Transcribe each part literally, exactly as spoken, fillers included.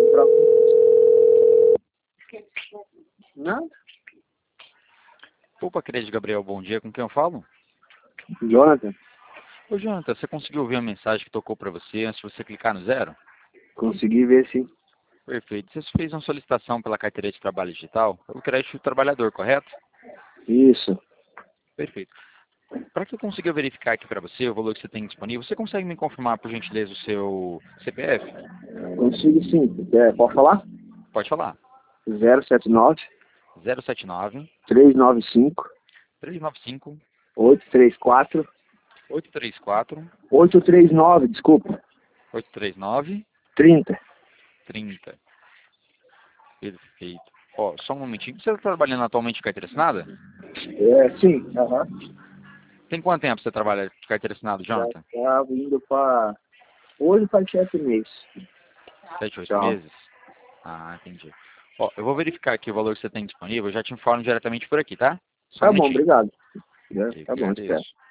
comprar. Nada. Opa, Crédito Gabriel, bom dia. Com quem eu falo? Jonathan, Ô, Jonathan, você conseguiu ouvir a mensagem que tocou para você antes de você clicar no zero? consegui ver sim. Perfeito. Você fez uma solicitação pela carteira de trabalho digital pelo crédito do trabalhador, correto? Isso. Perfeito. Para que eu consiga verificar aqui para você o valor que você tem disponível, você consegue me confirmar, por gentileza, o seu C P F? Consigo sim. É, pode falar? Pode falar. zero sete nove, zero sete nove, três nove cinco, três nove cinco, oito três quatro, oito três quatro, oito três nove, desculpa, oito três nove, trinta. trinta. Perfeito. Ó, só um momentinho. Você está trabalhando atualmente de carteira assinada? É, sim. Aham. Tem quanto tempo você trabalha de carteira assinada, Já Jonathan? estava indo para... Hoje faz sete meses. Sete, oito Tchau. meses? Ah, entendi. Ó, eu vou verificar aqui o valor que você tem disponível, eu já te informo diretamente por aqui, tá? Só um Tá bom, momentinho. obrigado. É, Eu Tá que bom, espero. agradeço.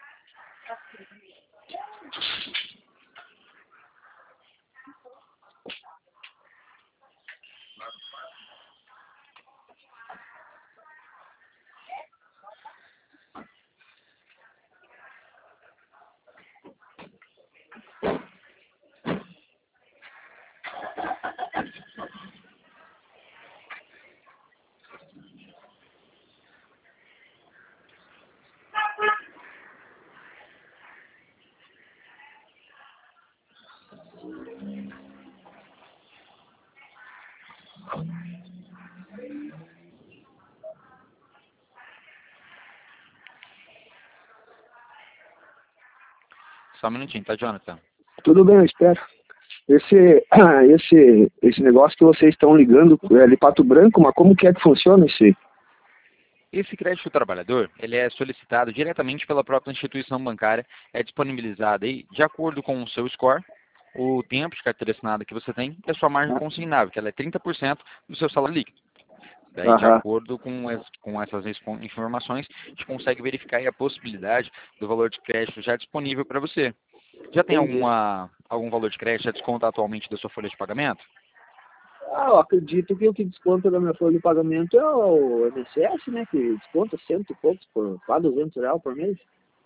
Só um minutinho, tá, Jonathan? Tudo bem, eu espero. Esse, esse, esse negócio que vocês estão ligando é de Pato Branco, mas como que é que funciona isso aí? Esse crédito do trabalhador, ele é solicitado diretamente pela própria instituição bancária, é disponibilizado aí de acordo com o seu score, o tempo de carteira assinada que você tem e a sua margem consignável, que ela é trinta por cento do seu salário líquido. Daí, de Aham. acordo com, es- com essas info- informações, a gente consegue verificar aí a possibilidade do valor de crédito já disponível para você. Já tem Entendi. alguma, algum valor de crédito já desconta atualmente da sua folha de pagamento? Ah, eu acredito que o que desconta da minha folha de pagamento é o I N S S, né? Que desconta cento e poucos, por quase duzentos reais por mês.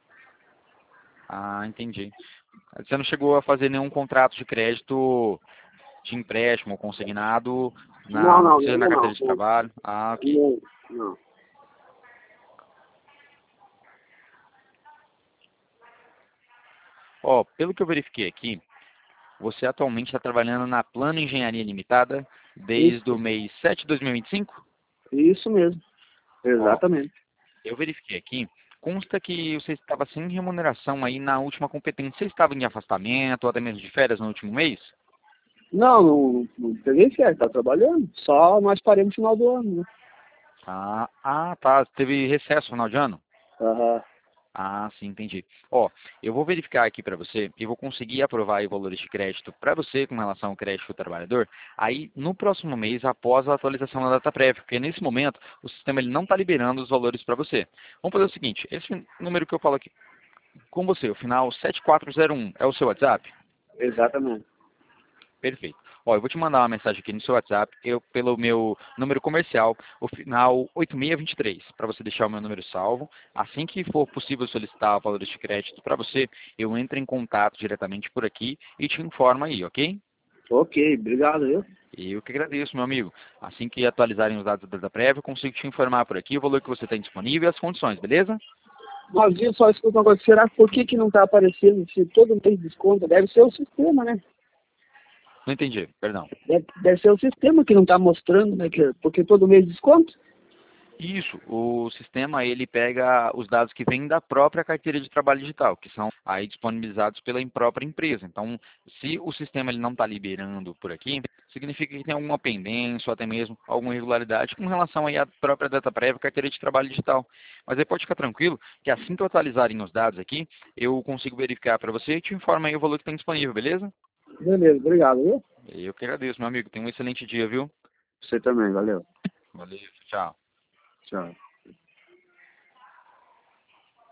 Ah, entendi. Você não chegou a fazer nenhum contrato de crédito de empréstimo consignado, Não, na, não, seja ainda na não. carteira de trabalho? Ah, ok. Não, não. Ó, pelo que eu verifiquei aqui, você atualmente está trabalhando na Plano Engenharia Limitada desde o Isso, mês sete de dois mil e vinte e cinco? isso mesmo. Ó, Exatamente. eu verifiquei aqui, consta que você estava sem remuneração aí na última competência. Você estava em afastamento ou até mesmo de férias no último mês? Não, não, não peguei férias, tá trabalhando. Só nós paremos no final do ano, né? Ah, ah, tá. Teve recesso no final de ano? Aham. Ah, sim, entendi. Ó, eu vou verificar aqui para você e vou conseguir aprovar aí valores de crédito para você com relação ao crédito do trabalhador, aí no próximo mês, após a atualização da data prévia, porque nesse momento o sistema ele não está liberando os valores para você. Vamos fazer o seguinte, esse número que eu falo aqui com você, o final sete quatro zero um, é o seu WhatsApp? Exatamente. Perfeito. Ó, eu vou te mandar uma mensagem aqui no seu WhatsApp, eu pelo meu número comercial, o final oito seis dois três, para você deixar o meu número salvo. Assim que for possível solicitar valores de crédito para você, eu entro em contato diretamente por aqui e te informo aí, ok? Ok, obrigado, viu? E eu que agradeço, meu amigo. Assim que atualizarem os dados da prévia, eu consigo te informar por aqui o valor que você tem disponível e as condições, beleza? Mas viu, só escuta uma coisa, será que por que que não tá aparecendo se todo mês desconta? Deve ser o sistema, né? Não entendi, perdão. Deve, deve ser o sistema que não tá mostrando, né? Que, porque todo mês desconta. Isso, o sistema ele pega os dados que vêm da própria carteira de trabalho digital, que são aí disponibilizados pela própria empresa. Então, se o sistema ele não está liberando por aqui, significa que tem alguma pendência ou até mesmo alguma irregularidade com relação aí à própria data prévia carteira de trabalho digital. Mas aí pode ficar tranquilo que assim que eu atualizarem os dados aqui, eu consigo verificar para você e te informo aí o valor que tem disponível, beleza? Beleza, obrigado, viu? Eu que agradeço, meu amigo. Tenha um excelente dia, viu? Você também, valeu. Valeu, tchau. Tchau.